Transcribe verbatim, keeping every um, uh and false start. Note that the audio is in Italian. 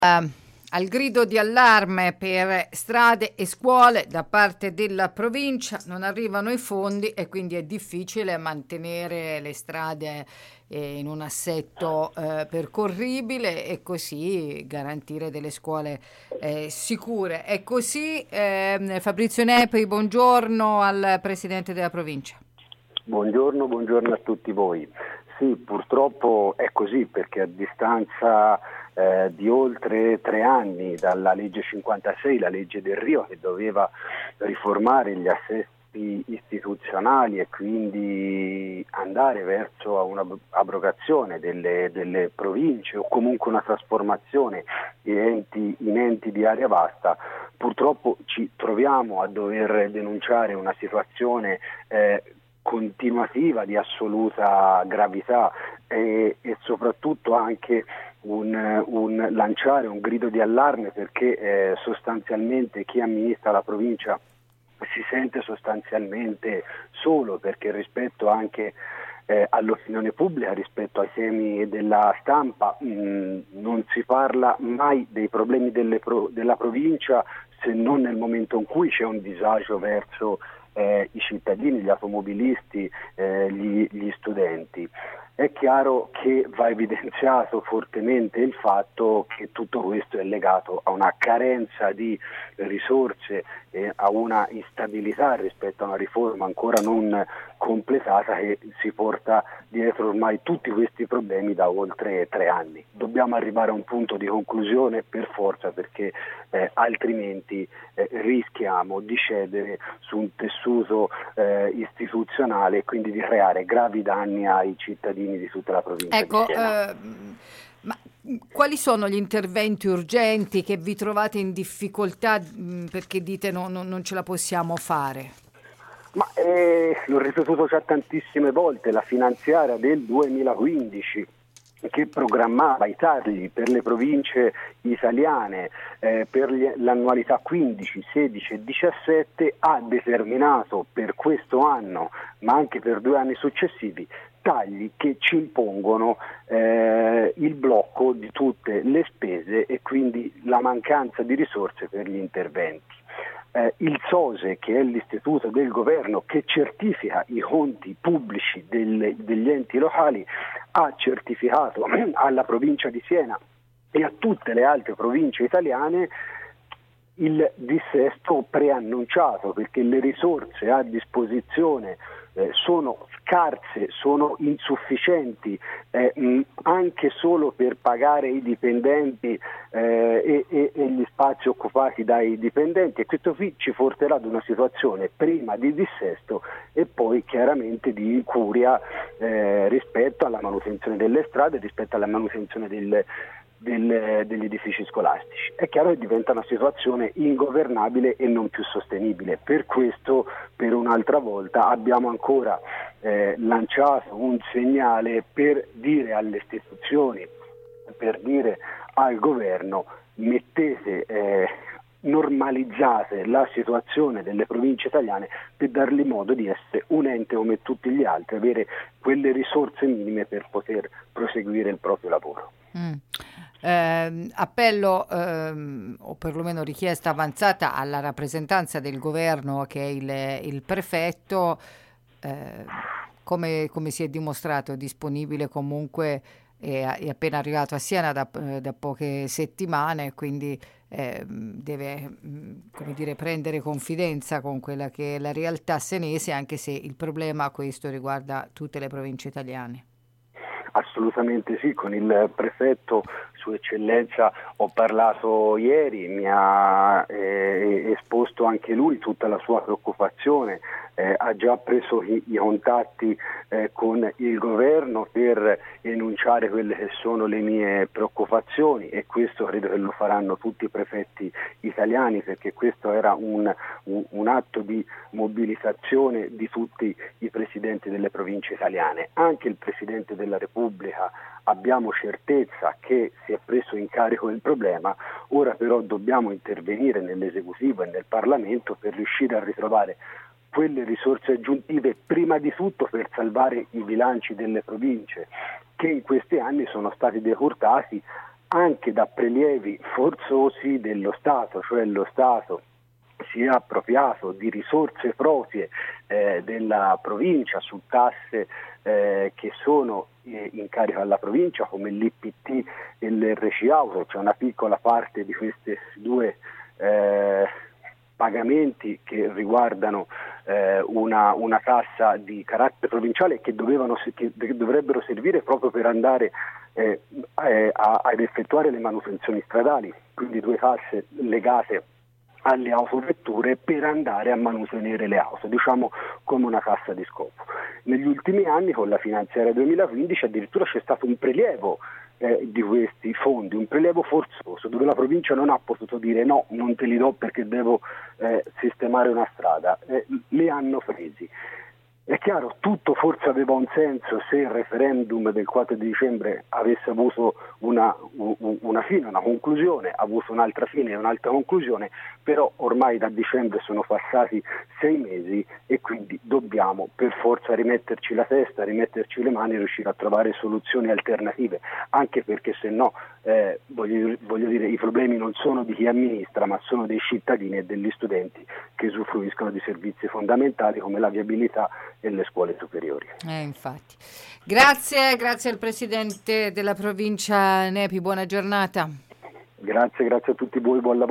Uh, al grido di allarme per strade e scuole da parte della provincia non arrivano i fondi e quindi è difficile mantenere le strade eh, in un assetto eh, percorribile e così garantire delle scuole eh, sicure. E così eh, Fabrizio Nepri, buongiorno al Presidente della provincia. Buongiorno, buongiorno a tutti voi. Sì, purtroppo è così, perché a distanza eh, di oltre tre anni dalla legge cinquantasei, la legge Del Rio, che doveva riformare gli assetti istituzionali e quindi andare verso un'abrogazione delle, delle province o comunque una trasformazione in enti, in enti di area vasta, purtroppo ci troviamo a dover denunciare una situazione eh, continuativa di assoluta gravità e, e soprattutto anche un, un lanciare un grido di allarme, perché eh, sostanzialmente chi amministra la provincia si sente sostanzialmente solo, perché rispetto anche eh, all'opinione pubblica, rispetto ai temi della stampa mh, non si parla mai dei problemi delle pro, della provincia, se non nel momento in cui c'è un disagio verso Eh, i cittadini, gli automobilisti, eh, gli, gli studenti. È chiaro che va evidenziato fortemente il fatto che tutto questo è legato a una carenza di risorse e a una instabilità rispetto a una riforma ancora non completata, che si porta dietro ormai tutti questi problemi da oltre tre anni. Dobbiamo arrivare a un punto di conclusione per forza, perché eh, altrimenti eh, rischiamo di cedere su un tessuto eh, istituzionale e quindi di creare gravi danni ai cittadini di tutta la provincia ecco, di Siena. Eh, ma quali sono gli interventi urgenti che vi trovate in difficoltà mh, perché dite no, no, non ce la possiamo fare? Ma eh, l'ho ripetuto già tantissime volte, la finanziaria del duemilaquindici che programmava i tagli per le province italiane eh, per gli, l'annualità quindici, sedici e diciassette ha determinato per questo anno, ma anche per due anni successivi, tagli che ci impongono eh, il blocco di tutte le spese e quindi la mancanza di risorse per gli interventi. Eh, il S O S E, che è l'istituto del governo che certifica i conti pubblici delle, degli enti locali, ha certificato alla provincia di Siena e a tutte le altre province italiane il dissesto preannunciato, perché le risorse a disposizione eh, sono scarse, sono insufficienti eh, mh, anche solo per pagare i dipendenti eh, e, e, e gli spazi occupati dai dipendenti, e questo qui ci porterà ad una situazione prima di dissesto e poi chiaramente di incuria eh, rispetto alla manutenzione delle strade, rispetto alla manutenzione del Del, degli edifici scolastici. È chiaro che diventa una situazione ingovernabile e non più sostenibile. Per questo, per un'altra volta, abbiamo ancora eh, lanciato un segnale per dire alle istituzioni, per dire al governo: mettete, eh, normalizzate la situazione delle province italiane per dargli modo di essere un ente come tutti gli altri, avere quelle risorse minime per poter proseguire il proprio lavoro. Mm. Eh, appello ehm, o perlomeno richiesta avanzata alla rappresentanza del governo, che è il, il prefetto, eh, come, come si è dimostrato disponibile comunque, è, è appena arrivato a Siena da, da poche settimane, quindi eh, deve come dire, prendere confidenza con quella che è la realtà senese, anche se il problema questo riguarda tutte le province italiane. Assolutamente sì, con il prefetto, Sua Eccellenza, ho parlato ieri, mi ha eh, esposto anche lui tutta la sua preoccupazione, eh, ha già preso i, i contatti eh, con il governo per enunciare quelle che sono le mie preoccupazioni, e questo credo che lo faranno tutti i prefetti italiani, perché questo era un, un, un atto di mobilitazione di tutti i presidenti delle province italiane. Anche il Presidente della Repubblica, abbiamo certezza che si è preso in carico il problema, ora però dobbiamo intervenire nell'esecutivo e nel Parlamento per riuscire a ritrovare quelle risorse aggiuntive, prima di tutto per salvare i bilanci delle province, che in questi anni sono stati decurtati anche da prelievi forzosi dello Stato, cioè lo Stato si è appropriato di risorse proprie eh, della provincia su tasse eh, che sono eh, in carico alla provincia, come l'I P T e l'R C Auto. C'è una piccola parte di queste due eh, pagamenti che riguardano eh, una, una tassa di carattere provinciale che, dovevano, che dovrebbero servire proprio per andare eh, a, ad effettuare le manutenzioni stradali, quindi due tasse legate alle autovetture per andare a manutenere le auto, diciamo come una tassa di scopo. Negli ultimi anni, con la finanziaria duemilaquindici, addirittura c'è stato un prelievo eh, di questi fondi, un prelievo forzoso, dove la provincia non ha potuto dire no, non te li do perché devo eh, sistemare una strada, eh, li hanno presi. È chiaro, tutto forse aveva un senso se il referendum del quattro di dicembre avesse avuto una, una fine, una conclusione, ha avuto un'altra fine e un'altra conclusione, però ormai da dicembre sono passati sei mesi e quindi dobbiamo per forza rimetterci la testa, rimetterci le mani e riuscire a trovare soluzioni alternative, anche perché se no, eh, voglio, voglio dire, i problemi non sono di chi amministra, ma sono dei cittadini e degli studenti che usufruiscono di servizi fondamentali come la viabilità e le scuole superiori. Eh, infatti. Grazie, grazie al Presidente della provincia Nepi, buona giornata. Grazie, grazie a tutti voi, buon lavoro.